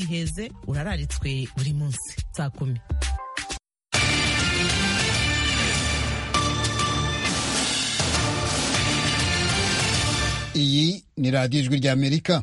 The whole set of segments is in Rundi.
ntuziheze urararitswe buri munsi saa 10. Iyi ni radiyo ijwi ry'Amerika.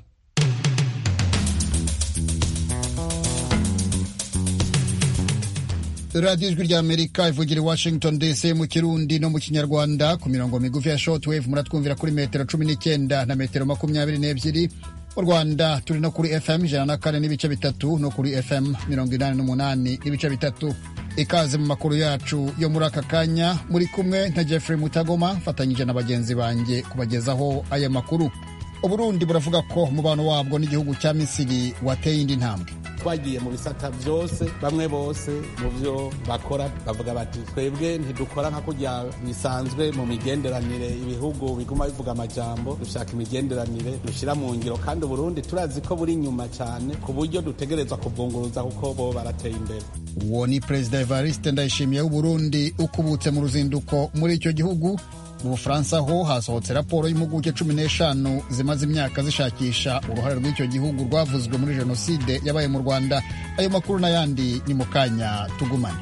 radiyo ijwi ry'Amerika ivugira i Washington DC mu Kirundi no mu Kinyarwanda ku mirongo migufi ya shortwave muratwumvira kuri metero 19 na metero 22. Mu Rwanda turi no kuri FM 104 n'ibice bitatu no kuri FM 88 n'ibice bitatu. Ikaze mu makuru yacu yo muri aka kanya, muri kumwe na Jeffrey Mutagoma fatanyije na bagenzi banjye kubagezaho aya makuru. Uburundi buravuga ko umubano wabwo n'igihugu cya Misiri wateye indi ntambwe. Twagiye mu bisata byose, bamwe bose mu byo bakora bavuga bati twebwe ntidukora nka kujya bisanzwe mu migenderanire, ibihugu biguma bivuga amajambo, dushaka imigenderanire dushira mu ngiro, kandi Burundi turazi ko buri nyuma cyane ku buryo dutegerezwa kuvunguruza kuko bo barateye imbere. Uwo ni Perezida Evariste Ndayishimiye w'Uburundi ukubutse mu ruzinduko muri icyo gihugu. Mu Bufaransa ho hasohotse raporo y'impuguke 15 zimaze imyaka zishakisha uruhare rw'icyo gihugu rwavuzwe muri jenoside yabaye mu Rwanda. Ayo makuru n'ayandi ni mu kanya, tugumane.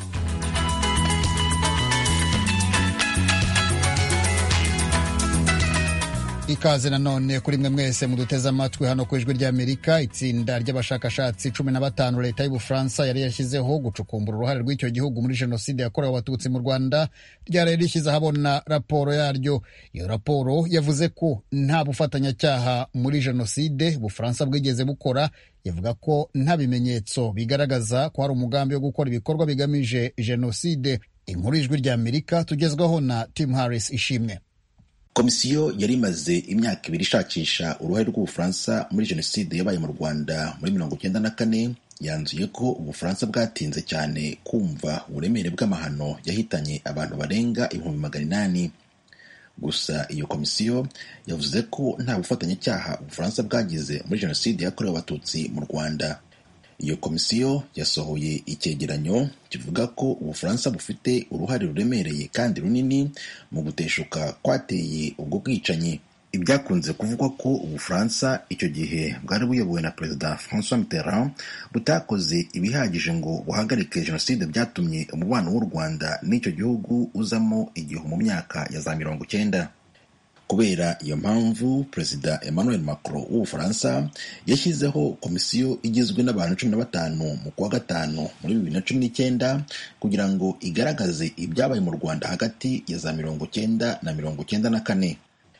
Ikaze nanone kuri mwe mwese muduteze amatwi hano ku ijwi ry'Amerika. Itsinda ry'abashakashatsi 15 leta y'Ubufaransa yari yashyizeho gucukumbura uruhare rw'icyo gihugu muri jenoside yakorewe abatutsi mu Rwanda ryari rishyize ahabona raporo yaryo. Iyo raporo yavuze ko nta bufatanyacyaha muri jenoside Ubufaransa bwigeze bukora. Yavuga ko nta bimenyetso bigaragaza ko hari umugambi wo gukora ibikorwa bigamije jenoside. Inkuru y'ijwi ry'Amerika tugezwaho na Tim Harris Ishimwe. Komisiyo yari imaze imyaka 2 ishakisha uruhare rw'Ubufaransa muri jenoside yabaye mu Rwanda muri 1994 yanzuye ko Ubufaransa bwatinze cyane kumva uburemere bw'amahano yahitanye abantu barenga 800,000. Gusa iyo komisiyo yavuze ko nta bufatanyacyaha Ubufaransa bwagize muri jenoside yakorewe abatutsi mu Rwanda. Iyo komisiyo yasohoye icyegeranyo kivuga ko Ubufaransa bufite uruhare ruremereye kandi runini mu guteshuka kwateye ubwo bwicanyi. Ibyakunze kuvugwa ko Ubufaransa icyo gihe bwari buyobowe na Perezida François Mitterrand butakoze ibihagije ngo buhagarike jenoside byatumye umubano w'u Rwanda n'icyo gihugu uzamo igihu mu myaka ya za 90. Kubera iyo mpamvu Perezida Emmanuel Macron w'Ubufaransa yashyizeho komisiyo igizwe n'abantu 15 mu kwa gatanu muri 2019 kugira ngo igaragaze ibyabaye mu Rwanda hagati ya za 1990 na 1994.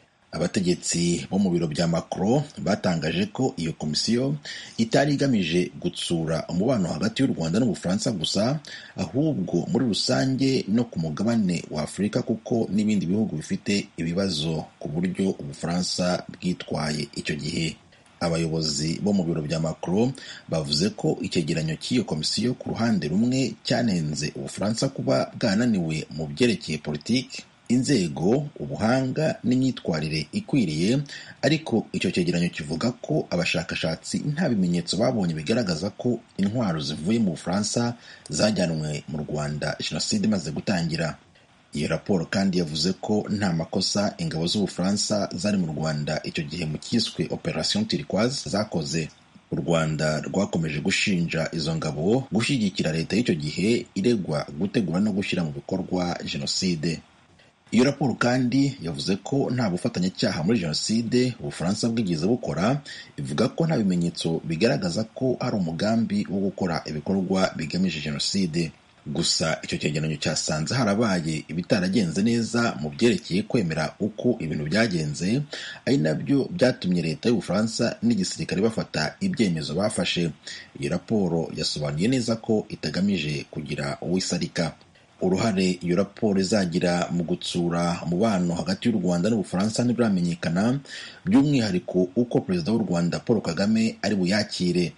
Abategetsi bo mu biro bya Macron batangaje ko iyo komisiyo itari igamije gutsura umubano hagati y'u Rwanda n'Ubufaransa gusa, ahubwo muri rusange no ku mugabane wa Afurika kuko n'ibindi bihugu bifite ibibazo ku buryo Ubufaransa bwitwaye icyo gihe. Abayobozi bo mu biro bya Macron bavuze ko icyegeranyo cy'iyo komisiyo ku ruhande rumwe cyanenze Ubufaransa kuba bwananiwe mu byerekeye politiki, inzego, ubuhanga n'imyitwarire ikwiriye, ariko icyo cyegeranyo kivuga ko abashakashatsi nta bimenyetso babonye bigaragaza ko intwaro zivuye mu Bufaransa zajyanwe mu Rwanda jenoside imaze gutangira. Iyo raporo kandi yavuze ko nta makosa ingabo z'Ubufaransa zari mu Rwanda icyo gihe mu cyiswe Operation Turquoise zakoze. U Rwanda rwakomeje gushinja izo ngabo gushyigikira leta y'icyo gihe iregwa gutegura no gushyira mu bikorwa jenoside. Iyo raporo kandi yavuze ko nta bufatanyacyaha muri jenoside Ubufaransa bwigeze bukora, ivuga ko nta bimenyetso bigaragaza ko hari umugambi wo gukora ibikorwa bigamije jenoside. Gusa icyo cyegeranyo cyasanze harabaye ibitaragenze neza mu byerekeye kwemera uko ibintu byagenze, ari nabyo byatumye leta y'Ubufaransa n'igisirikare bafata ibyemezo bafashe. Iyo raporo yasobanuye neza ko itagamije kugira uwisarika. Uruhare iyo raporo izagira mu gutsura umubano hagati y'u Rwanda n'Ubufaransa ntibiramenyekana, by'umwihariko uko Perezida w'u Rwanda Paul Kagame ari buyakire.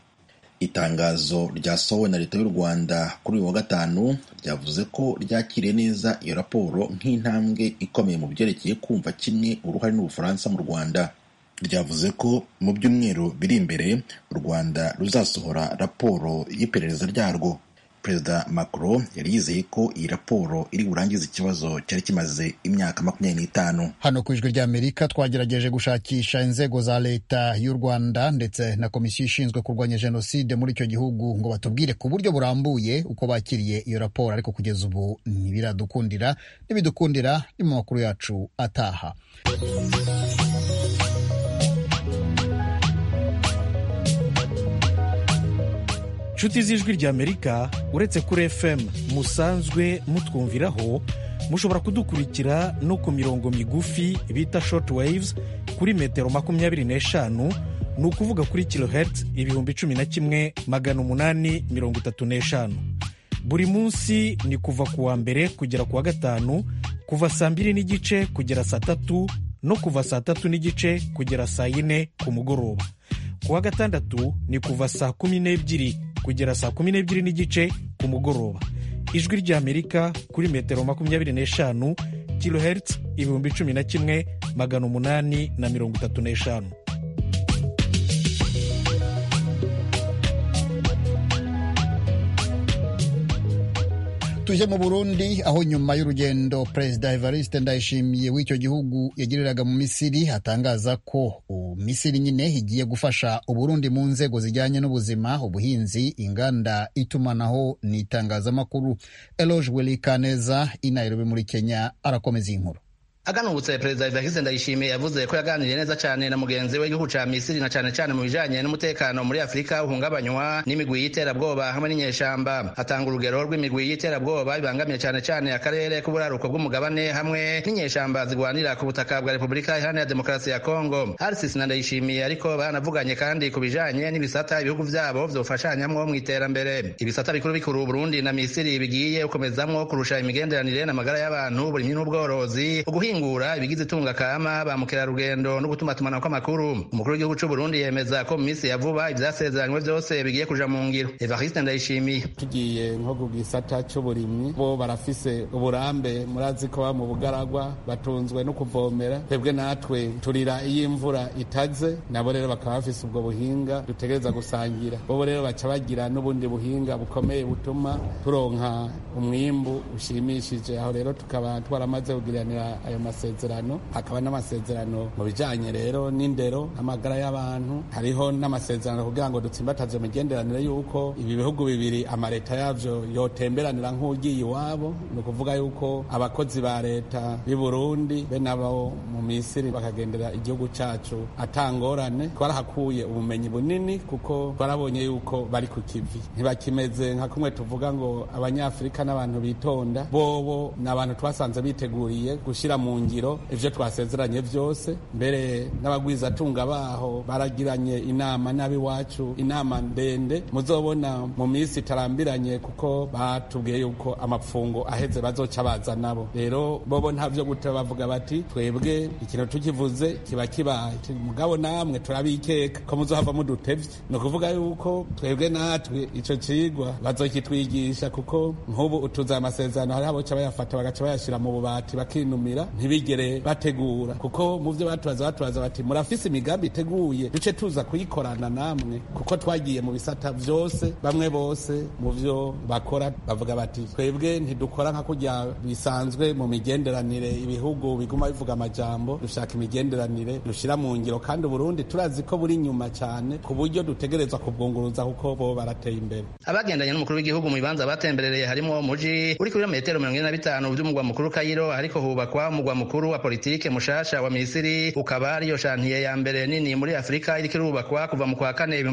Itangazo ryasohowe na leta y'u Rwanda kuri uyu wa gatanu ryavuze ko ryakiriye neza iyo raporo nk'intambwe ikomeye mu byerekeye kumva kimwe uruhare n'Ubufaransa mu Rwanda. Ryavuze ko mu byumweru biri imbere u Rwanda ruzasohora raporo y'iperereza ryarwo. Perezida Macron yari yizeye ko iyi raporo iri burangize ikibazo cyari kimaze imyaka 25. Hano ku Ijwi ry'Amerika twagerageje gushakisha inzego za leta y'u Rwanda ndetse na komisiyo ishinzwe kurwanya jenoside muri icyo gihugu ngo batubwire ku buryo burambuye uko bakiriye iyo raporo, ariko kugeza ubu ntibiradukundira. Nibidukundira ni mu makuru yacu ataha. Nshuti z'Ijwi ry'Amerika, uretse kuri FM musanzwe mutwumviraho, mushobora kudukurikira no ku mirongo migufi bita short waves kuri metero 25, ni ukuvuga kuri kilohertz 11,835. Buri munsi ni kuva ku wa mbere kugera ku wa gatanu, kuva saa 2:30 kugera saa 3 no kuva saa 3:30 kugera saa 4 ku mugoroba. Ku wa gatandatu ni kuva saa 12 kugera saa 12:30 ku mugoroba. Ijwi ry'Amerika kuri metero 25 kilohertz 11,835. Tuje mu Burundi, aho nyuma y'urugendo Perezida Evariste Ndayishimiye w'icyo gihugu yagiriraga mu Misiri atangaza ko Misiri nyine igiye gufasha Uburundi mu nzego zijyanye n'ubuzima, ubuhinzi, inganda, itumanaho n'itangazamakuru. Eloge Welikaneza i Nairobi muri Kenya arakomeza inkuru. Aganubutse Perezida Evariste Ndayishimiye yavuze ko yaganiriye neza cyane na mugenzi we w'igihugu ca Misiri na cyane mu bijanye n'umutekano muri Afrika uhungabanywa n'imigwi y'iterabwoba hamwe n'inyeshamba. Atanga urugero rw'imigwi y'iterabwoba bibangamiye cyane akarere k'uburaruko bw'umugabane hamwe n'inyeshamba zigwanira ku butaka bwa Repubulika Iharanira Demokarasi ya Kongo. Arsis na Ndayishimiye ariko banavuganye kandi ku bijanye n'ibisata ibihugu vyabo vyofashanyamwo mu iterambere. Ibisata bikuru Burundi na Misiri bigiye gukomezamwo kurusha imigenderanire n'amagara y'abantu, uburimyi n'ubworozi, ingura ibigize itunga kama ba mukerarugendo no gutumatumana kw'amakuru. Umukuru w'igihugu cy'u Burundi yemeza ko mu minsi ya vuba ivyasezeranywe byose bigiye kuja mu ngiro. Evariste Ndayishimiye: tugiye nko ku gisata cy'uburimyi, bo barafise uburambe, murazi ko mu bugaragwa batunzwe no kuvomera, twebwe natwe turira iyo imvura itaze, nabo rero bakaba bafise ubwo buhinga dutegereza gusangira. Bo rero baca bagira n'ubundi buhinga bukomeye butuma turonka umwimbu ushimishije. Aho rero tukaba twaramaze kugiranira ayo masezerano, hakaba n'amasezerano mu bijanye rero n'indero, amagara y'abantu, hariho n'amasezerano kugira ngo dutsimbataze imigenderanire yuko ibi bihugu bibiri amareta yavyo yotemberanira nk'ugiye iwabo. Ni ukuvuga yuko abakozi ba leta b'i Burundi be nabo mu Misiri bakagendera igihugu cacu atangorane. Twarahakuye ubumenyi bunini kuko twarabonye yuko bari ku kivi, ntibakimeze nka kumwe tuvuga ngo abanyafrika n'abantu bitonda. Bobo n'abantu twasanze biteguriye gushira mu ngiro ivyo twasezeranye vyose. Mbere n'abagwizatunga baho baragiranye inama n'abiwacu, inama ndende muzobona mu minsi itarambiranye, kuko batubwiye yuko amapfungo aheze bazoca baza nabo. Rero bobo ntavyo gute bavuga bati twebwe ikintu tukivuze kiba kibaye, mugabo namwe turabikeka ko muzohava mudutevye. No kuvuga yuko twebwe natwe ico cigwa bazokitwigisha, kuko nk'ubu utuza amasezerano hari abo bayafata bagaca bayashira mu bubati bakinumira, ntibigere bategura. Kuko mu vyo batubaza bati murafise imigambi iteguye, duce tuza kuyikorana namwe, kuko twagiye mu bisata vyose. Bamwe bose mu vyo bakora bavuga bati twebwe ntidukora nka kurya bisanzwe mu migenderanire ibihugu biguma bivuga amajambo, dushaka imigenderanire dushira mu ngiro. Kandi Burundi turazi ko buri nyuma cyane ku buryo dutegerezwa kubwunguruza, kuko bo barateye imbere. Abagendanye n'umukuru w'igihugu mu bibanza batemberereye harimo umuji uri kuri metero 45 by'umugwa mukuru Kairo, ariko hubakwa umugwa mukuru wa politike mushasha wa Misiri, ukaba ariyo shantiye ya mbere nini muri Afrika iri kirubakwa kuva mu kwa 4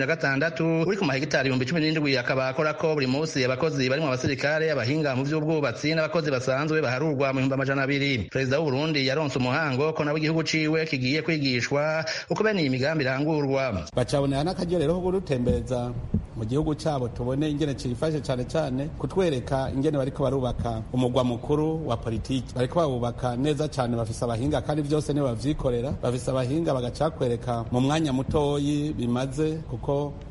2016, uri ku mahegitari 17. Akaba akora ko buri munsi abakozi barimo abasirikare, abahinga mu by'ubwubatsi n'abakozi basanzwe baharurwa mu 200. Perezida w'u Burundi yaronse umuhango ko nawe igihugu ciwe kigiye kwigishwa uko bene iyi migambi irangurwa. Bacabonera n'akaryo rero ko gutembereza mu gihugu cyabo, tubone ingene cifashe cyane kutwereka ingene bariko barubaka umugwa mukuru wa politiki. Bariko babubaka neza cyane, bafise abahinga kandi byose nibo bavyikorera, bafise abahinga bagacakwereka mu mwanya mutoyi bimaze, kuko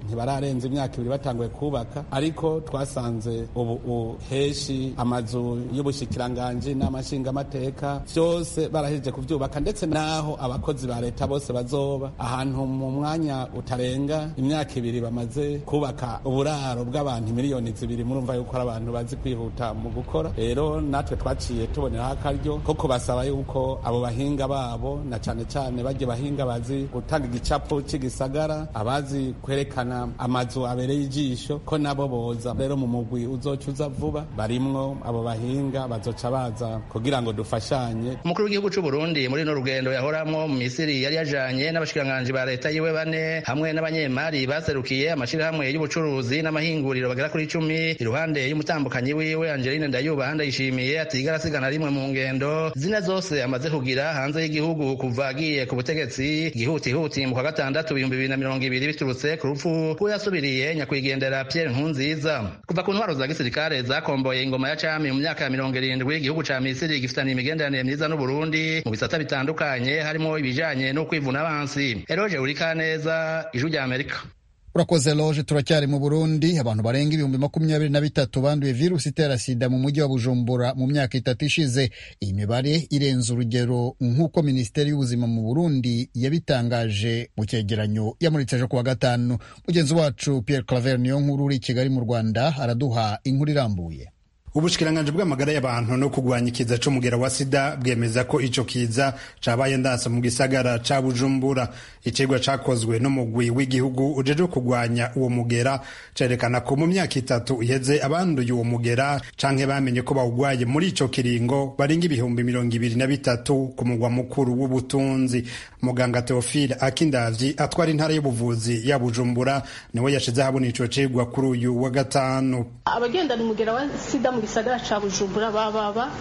ntibararenza imyaka 2 batanguye kubaka, ariko twasanze ubu heshi amazu y'ubushikiranganje n'amashinga amateka byose barahejeje kuvyubaka, ndetse naho abakozi ba leta bose bazoba ahantu mu mwanya utarenga imyaka 2 bamaze kubaka uburaro bw'abantu miliyoni 2. Murumva yuko ari abantu bazi kwihuta mu gukora. Rero natwe twaciye tuboneraho akaryo ko kubasaba yuko abo bahinga babo na cane cane baje bahinga bazi gutanga igicapo c'igisagara, abazi kwerekana amazu abereye ijisho, ko nabo boza. Rero mu mugwi uzocuza vuba barimwo abo bahinga bazoca baza kugira ngo dufashanye. Umukuru w'igihugu c'u Burundi muri no rugendo yahoramwo mu Misiri yari yajanye n'abashikiranganje ba leta yiwe 4 hamwe n'abanyemari baserukiye amashirahamwe y'ubucuruzi n'amahinguriro bagera kuri 10 iruhande y'umutambukanyi wiwe Angeline Ndayubaha Ndayishimiye atigara asigana rimwe mu ngendo zine zose amaze kugira hanze y'igihugu kuva agiye ku butegetsi gihutihuti mu kwa gatandatu 2020 biturutse ku rupfu rw'uyasubiriye nyakwigendera Pierre Nkurunziza. Kuva ku ntwaro za gisirikare zakomboye ingoma ya cami mu myaka ya 70 igihugu ca Misiri gifitaniye imigenderanire myiza n'u Burundi mu bisata bitandukanye harimo ibijanye no kwivuna abansi. Eroje Urikaneza, Ijwi rya Amerika. Urakoze Loje. Turacyari mu Burundi. Abantu barenga 23,000 banduye virusi itera sida mu mujyi wa Bujumbura mu myaka 3 ishize. Iyi mibare irenze urugero nk'uko Minisiteri y'Ubuzima mu Burundi yabitangaje mu cyegeranyo yamuritse ejo kuwa gatanu. Mugenzi wacu Pierre Claver Niyonkuru uri i Kigali mu Rwanda araduha inkuru irambuye. Ubushikiranganje bw'amagara y'abantu no kugwanya ikiza c'umugera wa sida bwemeza ko ico kiza cabaye ndansa mu gisagara ca Bujumbura. Icigwa cakozwe n'umugwi w'igihugu ujeje kugwanya uwo mugera cerekana ko mu myaka 3 iheze abanduye uwo mugera canke bamenye ko bawugwaye muri ico kiringo baringa 23,000 ku mugwa mukuru w'ubutunzi. Muganga Theophile Akindavyi atwara intara y'ubuvuzi ya Bujumbura niwe yashize habona ico cigwa kuri uyu wa gatanu. Abagendana umugera wa sida mu gisagara ca Bujumbura baba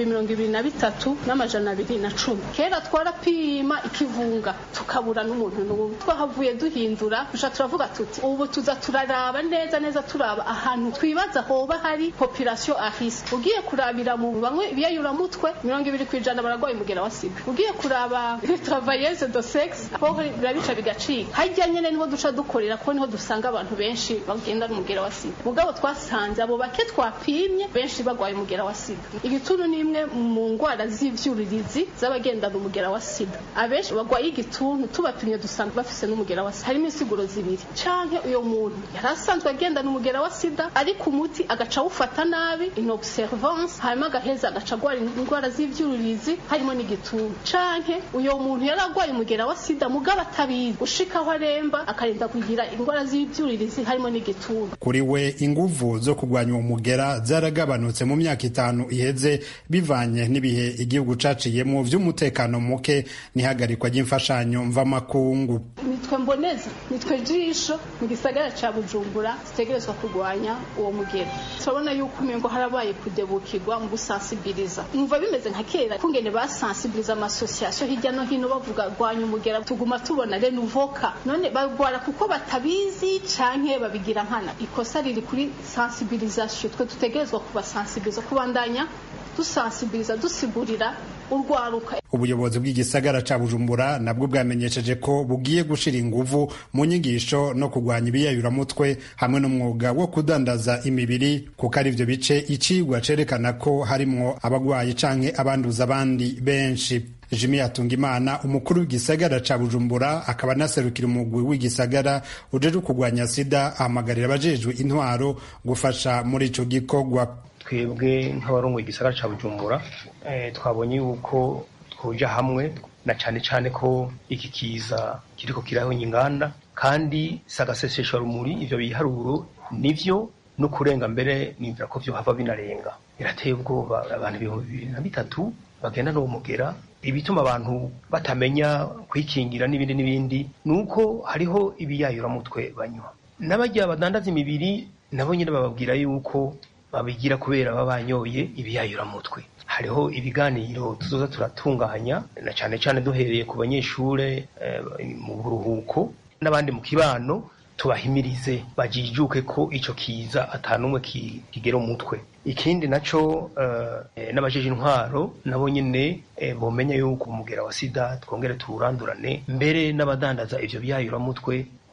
23,210. Kera twarapima ikivunga tukabura n'umuntu n'ubu twahavuye duhindura tusha turavuga tuti ubu tuza turaraba neza turaba ahantu twibaza hoba hari population à risque. Ugiye kurabira mu bamwe biyayura mutwe 20% baragwaye umugera wa sida. Ugiye kuraba travailleuse de sexe aho birabica bigacika. Hajya nyene niho duca dukorera ko niho dusanga abantu benshi bagenda n'umugera wa sida. Mugabo twasanze abo bake twapimye benshi bagwaye umugera wa sida. Igituntu ni imwe mu ngwara z'ivyuririzi z'abagendana umugera wa sida. Abenshi bagwaye igituntu tubapimye dusanga bafise n'umugera wa sida. Harimo insiguro zibiri. Canke uyo muntu yarasanzwe agendana umugera wa sida ariko umuti agaca ufata nabi inobservance hanyuma agaheza agaca gwara ingwara z'ivyuririzi harimo n'igituntu. Canke uyo muntu yaragwaye umugera wa sida mugabo atabizi ushikaho aremba akarinda kugira ingwara z'ivyuririzi harimo n'igituntu. Kuri we inguvu zo kugwanya uwo mugera zaragabanutse mu myaka 5 iheze bivanye n'ibihe igihugu caciyemo vy'umutekano muke n'ihagarikwa ry'imfashanyo mvamakungu. Nitwe mboneza nitwe jisho mu gisagara ca Bujumbura zitegerezwa kugwanya uwo mugera. Turabona yuko umengo harabaye kudebukirwa mu gusensibiliza. Umva bimeze nka kera kungene basensibiliza amasosiyasiyo hirya no hino bavuga gwanya umugera, tuguma tubona renuvoka none bagwara kuko batabizi canke babigira nkana. Ikosa riri kuri sensibilisation. Twe tutegerezwa kubasensibiliza kubandanya dusensibiliza dusigurira urwaruka. Ubuyobozi bw'igisagara ca Bujumbura nabwo bwamenyesheje ko bugiye gushira inguvu mu nyigisho no kugwanya ibiyayuramutwe hamwe n'umwuga wo kudandaza imibiri kuko ari ivyo bice icigwa cerekana ko harimwo abagwayi canke abanduza abandi benshi. Jimmy Atungimana umukuru w'igisagara ca Bujumbura akaba naserukira umugwi w'igisagara ujeje kugwanya sida ahamagarira abajejwe intwaro gufasha muri ico gikorwa. Twebwe nk'abarongoye igisagara ca Bujumbura twabonye yuko twoja hamwe na cane ko iki kiza kiriko kirahonya inganda kandi sagasesesha rumuri ivyo biharuro nivyo no kurenga mbere nimvira ko vyo hava binarenga. Birateye ubwoba abantu 2023 bagenda no mugera. Ibituma abantu batamenya kwikingira n'ibindi nuko hariho ibiyayura mutwe banywa. N'abajya badandaza imibiri nabo nyine bababwira yuko babigira kubera babanyoye ibiyayura mutwe. Hariho ibiganiro tuzoza turatunganya na cane duhereye ku banyeshure mu buruhuko n'abandi mu kibano tubahimirize bajijuke ko ico kiza atanumwe kigera umutwe. Ikindi naco n'abajeje intwaro nabo nyene bomenya yuko umugera wa sida twongere turandurane mbere n'abadandaza ivyo biyayura mutwe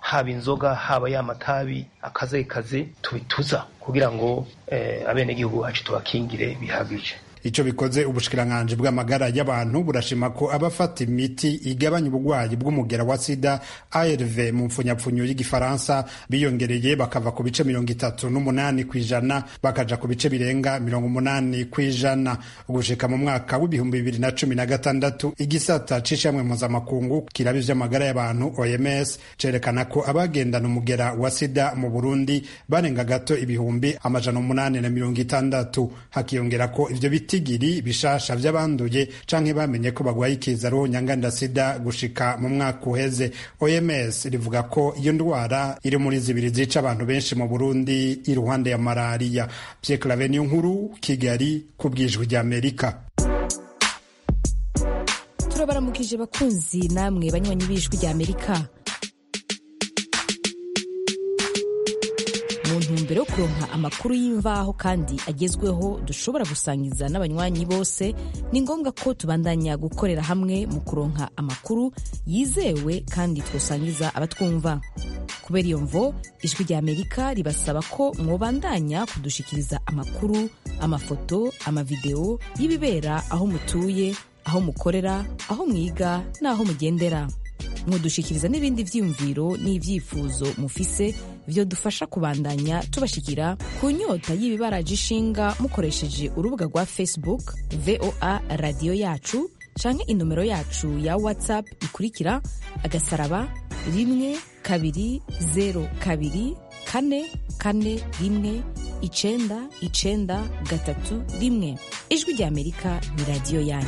haba inzoga haba y'amatabi akaze tubituza kugira ngo abenegihugu bacu tubakingire bihagije. Ico bikoze ubushikiranganji bw'amagara y'abantu burashima ko abafata imiti igabanya ubugwayi bw'umugera wa sida ARV mu mfunyapfunyo y'igifaransa biyongereye bakava ku bice 38 kw'ijana bakaja ku bice birenga 80 kw'ijana. Ugushika mu mwaka w'ibihumbi 2016 igisata c'ishamwe mpuzamakungu kiraba ivy'amagara y'abantu OMS cerekana ko abagendana umugera wa sida mu Burundi barenga gato ibihumbi 860, hakiyongera ko ivyo bitigiri bishasha vy'abanduye canke bamenye ko bagwaye ikizaro nyanganda sida gushika mu mwaka uheze. OMS rivuga ko iyo ndwara iri muri zibiri zica abantu benshi mu Burundi iruhande ya malaria. Pierre Claver Nkuru, Kigali, kubwijwi rya Amerika. Turabaramukije bakunzi namwe banywanyi b'ijwi rya Amerika. Mu ntumbero yo kuronka amakuru y'imvaho kandi agezweho dushobora gusangiza n'abanywanyi bose, ni ngombwa ko tubandanya gukorera hamwe mu kuronka amakuru yizewe kandi twosangiza abatwumva. Kubera iyo mvo, ijwi rya Amerika ribasaba ko mwobandanya kudushikiriza amakuru, amafoto, amavideo y'ibibera aho mutuye, aho mukorera, aho mwiga n'aho mugendera. Mwodushikiriza n'ibindi vyiyumviro n'ivyifuzo mufise vyo dufasha kubandanya tubashikira ku nyota y'ibibaraje ishinga mukoresheje urubuga rwa Facebook VOA Radio Yacu canke inomero yacu ya WhatsApp ikurikira *12044419931. Ijwi rya Amerika ni radio yanyu.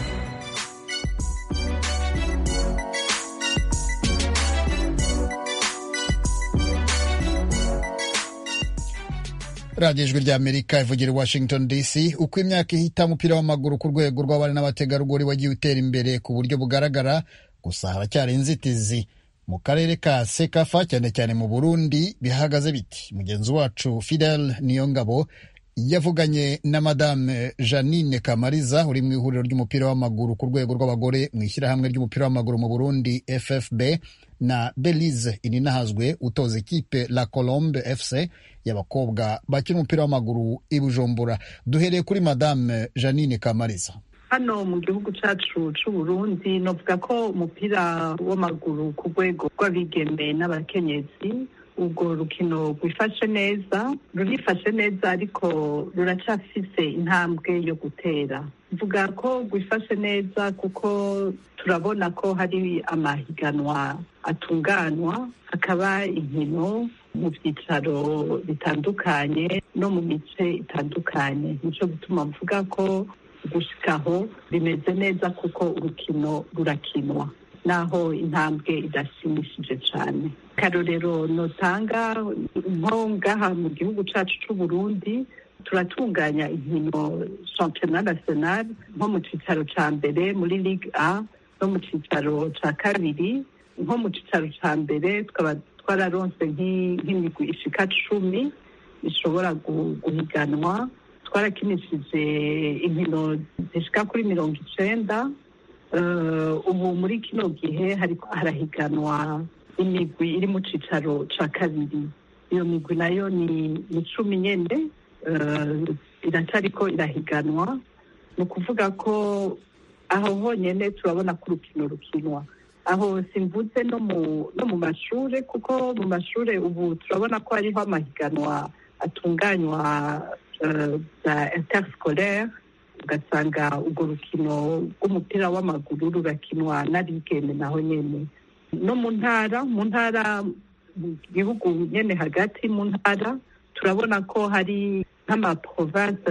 radiyo ijwi rya Amerika ivugira i Washington DC. Uko imyaka ihita umupira w'amaguru ku rwego rw'abari n'abategarugori wagiye utera imbere ku buryo bugaragara, gusa haracyari inzitizi. Mu karere ka Sekafa cyane cyane mu Burundi bihagaze biti? Mugenzi wacu Fidel Niyongabo yavuganye na Madame Janine Kamariza uri mu ihuriro ry'umupira w'amaguru ku rwego rw'abagore mu ishyirahamwe ry'umupira w'amaguru mu Burundi FFB, na Belize Ininahazwe utoza ikipe La Colombe FC y'abakobwa bakina umupira w'amaguru i Bujumbura. Duhereye kuri Madame Janine Kamariza. Hano mu gihugu cyacu c'u Burundi novuga ko umupira w'amaguru ku rwego rw'abigeme n'abakenyezi ubwo rukino rwifashe neza ariko ruracafise intambwe yo gutera. Mvuga ko rwifashe neza kuko turabona ko hari amahiganwa atunganwa, hakaba inkino mu byicaro bitandukanye no mu mice itandukanye. Nico gituma mvuga ko gushikaho bimeze neza kuko urukino rurakinwa naho intambwe idashimishije cyane. Karorero notanga nko ngaha mu gihugu cyacu c'u Burundi turatunganya inkino championnat national nko mu cicaro ca mbere muri Ligue A no mu cicaro ca kabiri. Nko mu cicaro ca mbere tukaba twararonse nk'imigwi ishika 10 ishobora guhiganwa. Twarakinishije inkino zishika kuri 90. Ubu muri kino gihe harahiganwa imigwi iri mu cicaro ca kabiri. Iyo migwi nayo ni 10 nyene iracariko irahiganwa. Ni ukuvuga ko aho honyene turabona ko urukino rukinwa. Aho simvuze no mu mashure, kuko mu mashure ubu turabona ko hariho amahiganwa atunganywa interscolaire, ugasanga urwo rukino rw'umupira w'amaguru rurakinwa n'abigeme naho nyene. No mu ntara mu gihugu nyene hagati mu ntara turabona ko hari nk'amaprovince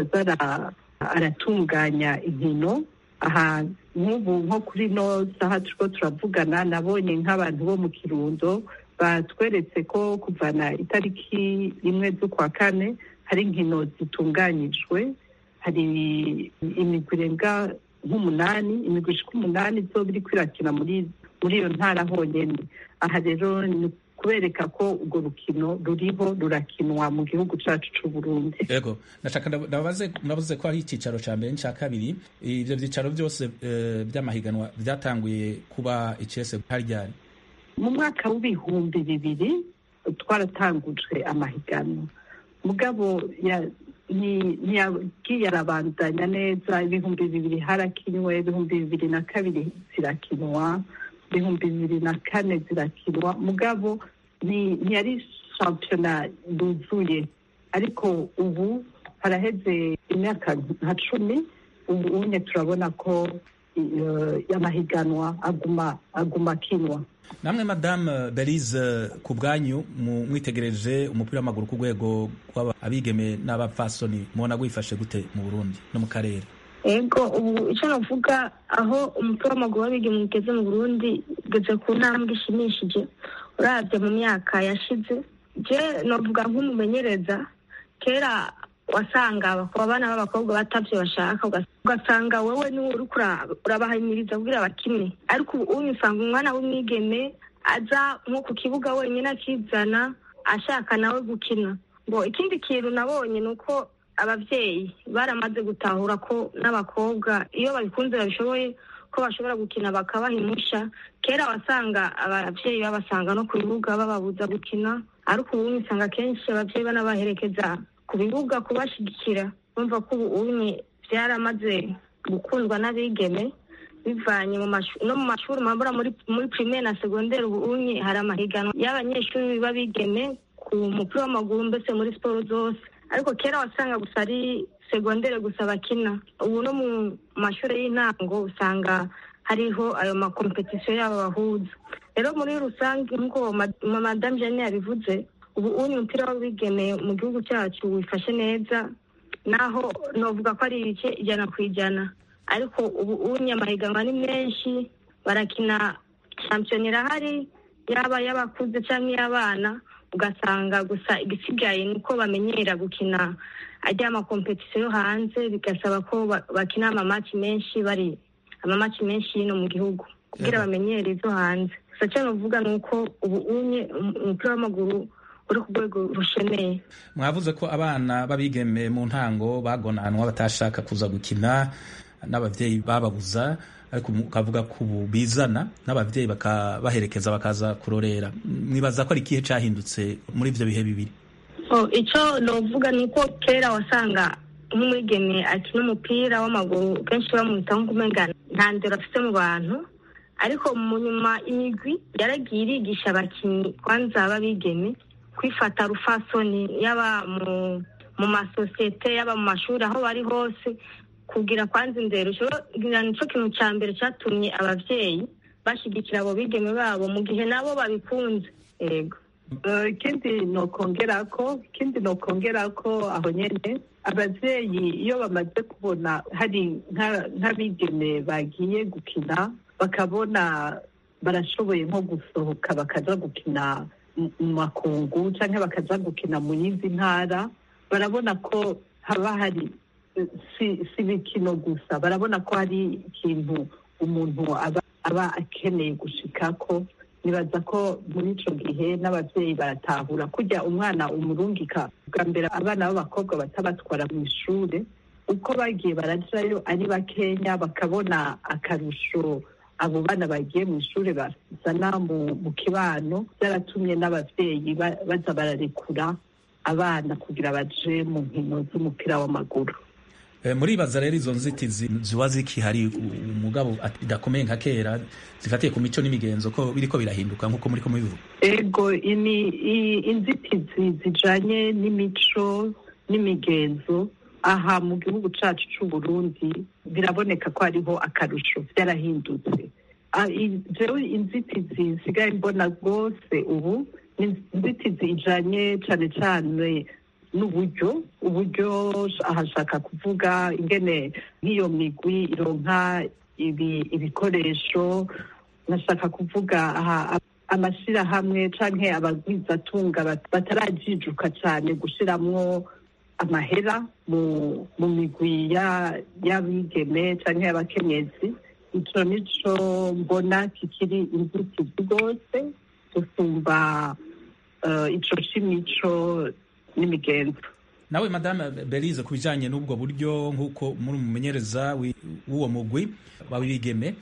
aratunganya inkino. Aha nk'ubu nko kuri no saha turiko turavugana nabonye nk'abantu bo mu Kirundo batweretse ko kuvana itariki 1 z'ukwa kane hari inkino zitunganyijwe. Hari imigwi irenga imigwi ishika 8 izoba iriko irakina muri iyo ntara honyene. Aha rero ni kubereka ko urwo rukino ruriho rurakinwa mu gihugu cacu c'u Burundi. Yego, nashaka navuze ko hari icicaro ca mbere n'ca kabiri. Ivyo vyicaro byose by'amahiganwa byatanguye kuba icese haryari mu mwaka w'2000 twaratangujwe amahiganwa mugabo ntiyagiye arabandanya neza. 2000 harakinwe, 2002 zirakinwa, 2004 zirakinwa mugabo ntiyari shampiyona yuzuye. Ariko ubu haraheze imyaka nka 10 ubu unye turabona ko amahiganwa aguma akinwa. Namwe Madame Belize, ku bwanyu mwitegereje umupira w'amaguru ku rwego rw'abigeme n'abapfasoni mubona gwifashe gute mu Burundi no mu karere? Ego ubu icyo navuga aho umupira w'amaguru w'abigeme ugeze mu Burundi ugeze ku ntambwe ishimishije uravye mu myaka yashize. Je novuga nk'umumenyereza, kera wasanga abana b'abakobwa batavyo bashaka, ugasanga wewe ni uri urabahimiriza kugira bakine. Ariko ubu unyusanga umwana w'umwigeme aza nko ku kibuga wenyine akizana ashaka nawe gukina. Ngo ikindi kintu nabonye nuko abavyeyi baramaze gutahura ko n'abakobwa iyo babikunze babishoboye ko bashobora gukina bakabahimusha. Kera wasanga abavyeyi babasanga no ku bibuga bababuza gukina, ariko ubu unyusanga kenshi abavyeyi banabaherekeza ku bibuga kubashigikira. Bumva ko ubu vyaramaze gukundwa n'abigeme bivanye no mu mashuri mabura muri primaire na secondaire. Ubu hari amahiganwa y'abanyeshuri babigeme ku mupira w'amaguru, mbese muri sport zose. Ariko kera wasanga gusa ari secondaire gusa bakina. Ubu no mu mashuri y'intango usanga hariho ayo makompetisiyo yabo bahuza. Rero muri rusange nk'uko Madame Jeanne yabivuze, ubu umupira w'abigeme mu gihugu cyacu wifashe neza, naho novuga ko ari ibice 100%. Ariko ubu amahiganwa ni menshi, barakina shampiyona irahari, yaba y'abakuze cyangwa y'abana. Ugasanga gusa igisigaye nuko bamenyera gukina ajya amakompetisiyo hanze, bigasaba ko bakina amamaci menshi hino mu gihugu kugira bamenyere izo hanze. Gusa cyo novuga nuko ubu umupira w'amaguru uri ku rwego rushemeye. Mwavuze ko abana babigeme mu ntango bagonanwa batashaka kuza gukina n'abavyeyi bababuza, ariko ukavuga ko ubu bizana n'abavyeyi bakabaherekeza bakaza kurorera. Mwibaza ko ari ikihe cahindutse muri ivyo bihe bibiri? Ico novuga nuko kera wasanga nk'umwigeme akina umupira w'amaguru kenshi bamwita nk'umenga nta ndero afite mu bantu, ariko mu nyuma imigwi yaragiye irigisha abakinyi kwanza babigeme kwifata rufasoni, yaba mu masosiyete yaba mu mashuri aho bari hose, kugira kwanza indero. Nico kintu ca mbere catumye abavyeyi bashigikira abo bigeme babo mu gihe nabo babikunze. Yego. Ikindi nokongera ko aho nyene abavyeyi iyo bamaze kubona hari nk'abigeme bagiye gukina, bakabona barashoboye nko gusohoka bakaza gukina mu makungu canke bakaza gukina mu yindi ntara, barabona ko haba hari si bikino gusa, barabona ko hari ikintu umuntu aba akeneye gushikako. Nibaza ko muri ico gihe n'abavyeyi baratahura kujya umwana umurungika bwa mbere. Abana b'abakobwa batabatwara mu ishure, uko bagiye barajayo ari bakenya, bakabona akarusho abo bana bagiye mu ishure bazana mu kibano, byaratumye n'abavyeyi baza bararekura abana kugira baje mu nkino z'umupira w'amaguru. Muribaza rero izo nzitizi ziba zikihari umugabo idakomeye nka kera zifatiye ku mico n'imigenzo ko biriko birahinduka nk'uko muri ko mubivuga? Ego, inzitizi zijanye n'imico n'imigenzo aha mu gihugu cacu c'u Burundi biraboneka ko hariho akarusho, vyarahindutse. Jewe inzitizi nsigaye mbona rwose ubu ni inzitizi ijanye cane cane n'uburyo ahashaka kuvuga ingene nk'iyo migwi ironka ibikoresho. Nashaka kuvuga amashirahamwe canke abagwizatunga batarajijuka cane gushiramwo amahera mu migwi y'abigeme canke y'abakenyezi. Ico nico mbona kikiri inzitizi rwose gusumba ico c'imico n'imigenzo. Nawe Madame Belize, ku bijanye n'ubwo buryo nk'uko muri umumenyereza w'uwo mugwi w'abigeme,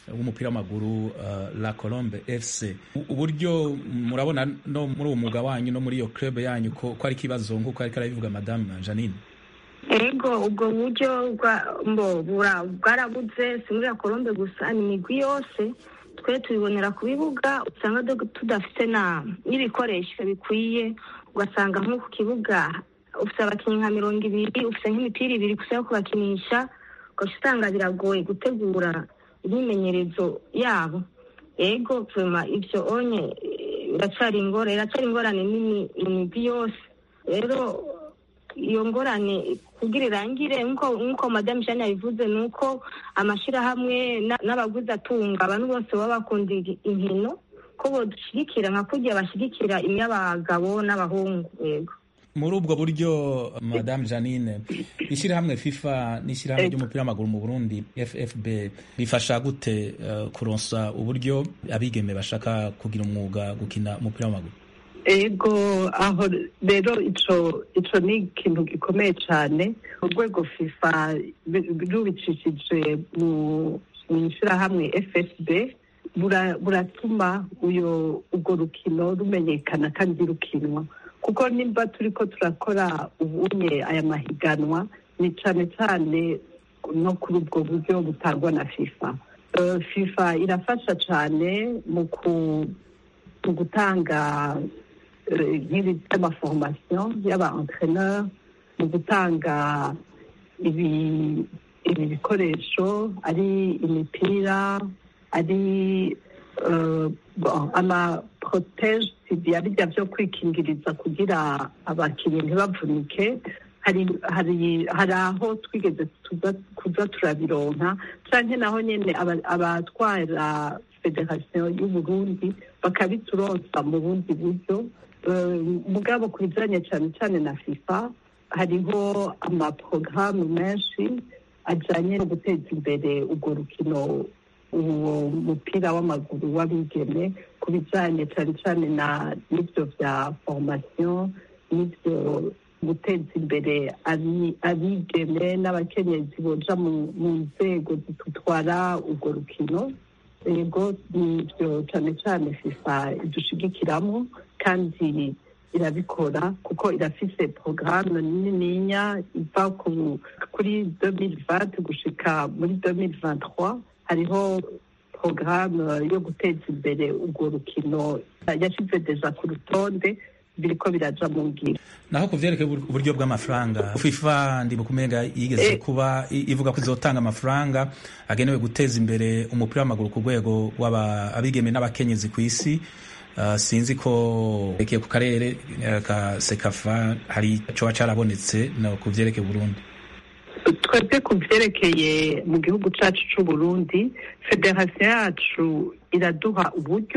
w'umupira w'amaguru La Colombe FC. Uburyo murabona no muri uwo mwuga wanyu no muri iyo club yanyu ko ari ikibazo nk'uko ariko arabivuga Madame Janine? Ego ubwo buryo bwarabuze si muri La Colombe gusa, ni imigwi yose twe tubibonera ku bibuga, usanga tudafite n'ibikoresho bikwiye. Ugasanga nko ku kibuga ufite abakinnyi nka 200, ufite nk'imipira 2 gusa yo kubakinisha, ugasanga biragoye gutegura imyimenyerezo yabo. Ego vuma ivyo onye iracari ingorane nini imigwi yose. Rero iyo ngorane kugira irangire nkuko Madame Jeanne yabivuze, nuko amashirahamwe n'abaguzi atunga abantu bose baba bakunda inkino ko bodushigikira nka kugira bashigikira imy'abagabo n'abahungu. Yego muri ubwo buryo Madame Janine, ishyirahamwe FIFA n'ishyirahamwe ry'umupira w'amaguru mu Burundi FFB bifasha gute kuronsa uburyo abigeme bashaka kugira umwuga gukina umupira w'amaguru? Ego aho rero ico ni ikintu gikomeye cyane. Urwego FIFA rubicishije mu ishyirahamwe FFB buratuma urwo rukino rumenyekana kandi rukinwa, kuko nimba turiko turakora ubunye aya mahiganwa ni cyane cyane no kuri ubwo buryo butangwa na FIFA. FIFA irafasha cyane mu gutanga nk'ibi by'amaformation y'aba-entraîneur, mu gutanga ibi bikoresho, ari imipira, ari amaprotege bijya byo kwikingiriza kugira abakinnyi ntibavunike. Hari aho twigeze kuza turabironka, canke naho nyene abatwara federation y'Uburundi bakabituronsa mu bundi buryo. Mugabo ku bijanye cyane cyane na FIFA hariho amaprograme menshi ajanye no guteza imbere urwo rukino, uwo mupira w'amaguru w'abigeme, ku bijanye cyane cyane n'ibyo bya formation, n'ibyo guteza imbere abigeme n'abakenyezi boja mu nzego zitutwara urwo rukino. Ego nivyo cyane cyane FIFA idushigikiramo kandi irabikora, kuko irafise programme nininya iva kuri 2020 gushika muri 2023. hariho programme yo guteza imbere urwo rukino yashize deja ku rutonde, biriko biraja mu ngiro. Naho kuvyerekeye uburyo bw'amafaranga, FIFA ndi bukumenga yigeze kuba ivuga ko izotanga amafaranga agenewe guteza imbere umupira w'amaguru ku rwego w'abigeme n'abakenyezi ku isi. Sinzi ko rekeye ku karere ka Sekafa hari coba carabonetse no kuvyerekeye Burundi. Twebwe ku vyerekeye mu gihugu cacu c'u Burundi, federation yacu iraduha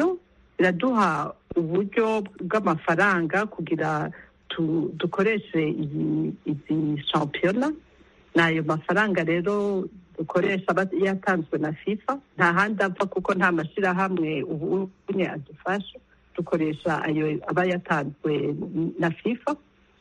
uburyo bw'amafaranga kugira dukoreshe izi shampiyona. N'ayo mafaranga rero dukoresha yatanzwe na FIFA, nta handi ava kuko nta mashirahamwe ubunye adufasha, dukoresha ayo aba yatanzwe na FIFA.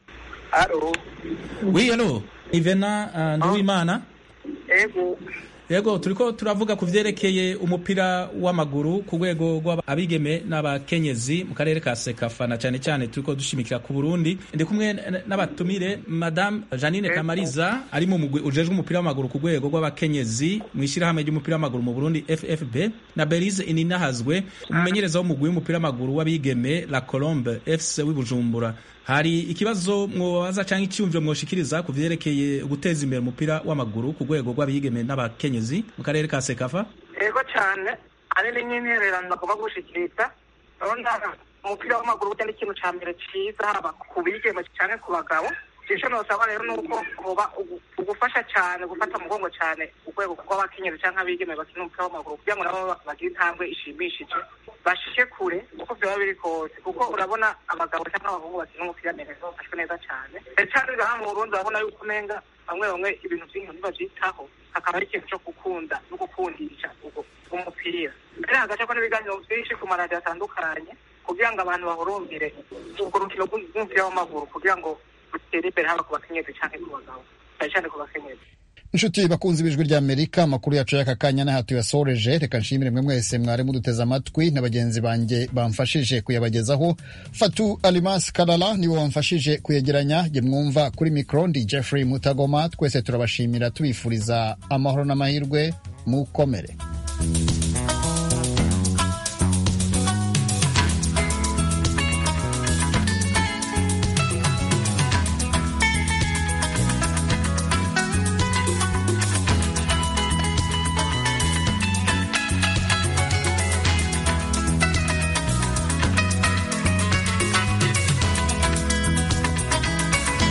Allo Ivena Nduwimana. Yego turiko turavuga ku vyerekeye umupira w'amaguru ku rwego rw'abigeme n'abakenyezi mu karere ka Sekafa, na cyane cyane turiko dushimikira ku Burundi. Ndi kumwe n'abatumire Madame Janine Kamariza ari mu mugwi ujejwe umupira w'amaguru ku rwego rw'abakenyezi mu ishyirahamwe ry'umupira w'amaguru mu Burundi FFB, na Berize Ininahazwe umumenyereza w'umugwi w'umupira w'amaguru w'abigeme La Colombe FC w'Ibujumbura. Hari ikibazo mwobaza canke icyumviro mwoshikiriza ku vyerekeye guteza imbere umupira w'amaguru ku rwego rw'abigeme n'abakenyezi mu karere ka Sekafa? Yego cyane, ari n'intererano bagomba gushikiriza. Urabona umupira w'amaguru cyane ikintu ca mbere ciza haba ku bigeme canke ku bagabo. Icyo nosaba rero nuko kuba ugufasha cyane, gufata mugongo cyane urwego rw'abakenyezi canke abigeme bakina umupira w'amaguru kugira ngo nabo bagire intambwe ishimishije, bashike kure uko byaba biri kose, kuko urabona abagabo cyangwa abahungu bakina umupira neza bafashwe neza cyane. Cyane ngaha mu Burundi urabona yuko umenga bamwe ibintu byinshi ntibabyitaho, hakaba ari ikintu cyo gukunda no gukundisha umupira. Mbere hagaca ko n'ibiganiro byinshi ku maradiyo atandukanye kugira ngo abantu bahurumbire urwo rukino rw'umupira w'amaguru kugira ngo rutere imbere haba ku bakenyezi cyane ku bagabo, cyane ku bakenyezi. inshuti bakunzi b'ijwi ry'Amerika, amakuru yacu y'aka kanya n'aha tuyasoreje. Reka nshimire mwe mwese mwari muduteze amatwi na bagenzi banjye bamfashije kuyabagezaho. Fatu Alimas Kalala niwe wamfashije kuyegeranya. Jye mwumva kuri mikro ndi Jeffrey Mutagoma. Twese turabashimira tubifuriza amahoro n'amahirwe. Mukomere.